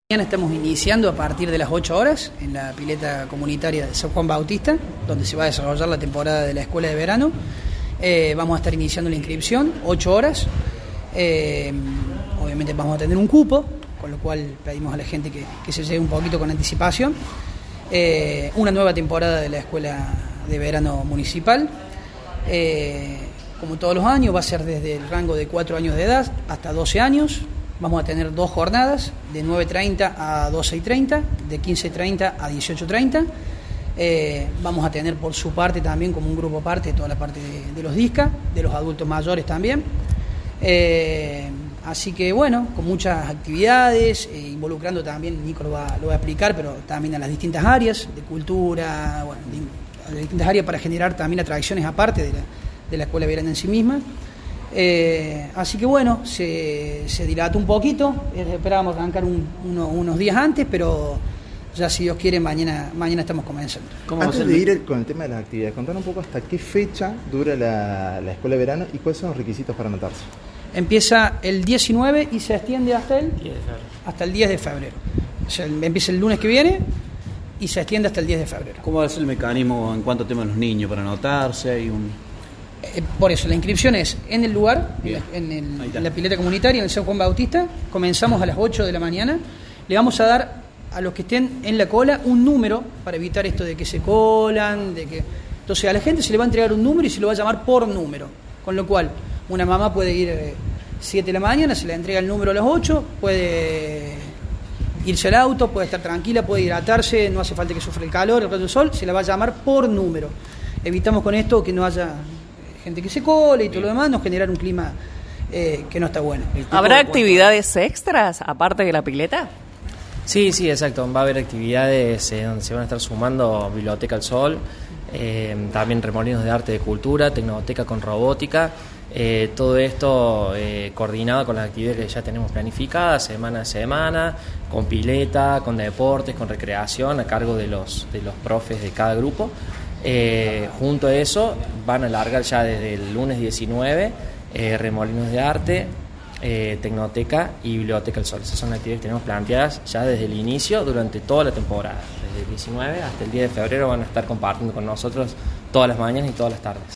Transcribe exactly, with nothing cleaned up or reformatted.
Mañana estamos iniciando a partir de las ocho horas en la pileta comunitaria de San Juan Bautista, donde se va a desarrollar la temporada de la escuela de verano. Eh, vamos a estar iniciando la inscripción, ocho horas. Eh, obviamente vamos a tener un cupo, con lo cual pedimos a la gente que, que se llegue un poquito con anticipación. Eh, una nueva temporada de la escuela de verano municipal. Eh, como todos los años, va a ser desde el rango de cuatro años de edad hasta doce años. Vamos a tener dos jornadas, de nueve treinta a doce treinta, de quince treinta a dieciocho treinta. Eh, vamos a tener por su parte también, como un grupo aparte, toda la parte de, de los D I S C A, de los adultos mayores también. Eh, así que bueno, con muchas actividades, eh, involucrando también, Nico lo va, lo va a explicar, pero también a las distintas áreas de cultura, bueno, de, a las distintas áreas para generar también atracciones aparte de la, de la escuela verana en sí misma. Eh, así que bueno, se, se dilató un poquito, esperábamos arrancar un, uno, unos días antes, pero ya si Dios quiere mañana, mañana estamos comenzando. Antes de ir con el tema de las actividades, contanos un poco hasta qué fecha dura la, la escuela de verano y cuáles son los requisitos para anotarse. Empieza el diecinueve y se extiende hasta el, hasta el diez de febrero. O sea, empieza el lunes que viene y se extiende hasta el diez de febrero. ¿Cómo es el mecanismo en cuanto a tema de los niños para anotarse? Hay un... Eh, por eso, la inscripción es en el lugar, en, la, en, el, en la pileta comunitaria, en el San Juan Bautista. Comenzamos a las ocho de la mañana. Le vamos a dar a los que estén en la cola un número para evitar esto de que se colan, de que... Entonces a la gente se le va a entregar un número y se lo va a llamar por número. Con lo cual, una mamá puede ir eh, siete de la mañana, se le entrega el número a las ocho, puede irse al auto, puede estar tranquila, puede hidratarse, no hace falta que sufra el calor, el rayo del sol, se la va a llamar por número. Evitamos con esto que no haya gente que se cole y todo lo demás, nos generar un clima eh, que no está bueno. ¿Habrá actividades extras aparte de la pileta? Sí, sí, exacto. Va a haber actividades eh, donde se van a estar sumando Biblioteca al Sol, eh, también remolinos de arte de cultura, tecnoteca con robótica, eh, todo esto eh, coordinado con las actividades que ya tenemos planificadas semana a semana, con pileta, con deportes, con recreación a cargo de los, de los profes de cada grupo. Eh, junto a eso van a largar ya desde el lunes diecinueve eh, remolinos de arte, eh, tecnoteca y biblioteca al sol. Esas son las actividades que tenemos planteadas ya desde el inicio durante toda la temporada. Desde el diecinueve hasta el diez de febrero van a estar compartiendo con nosotros todas las mañanas y todas las tardes.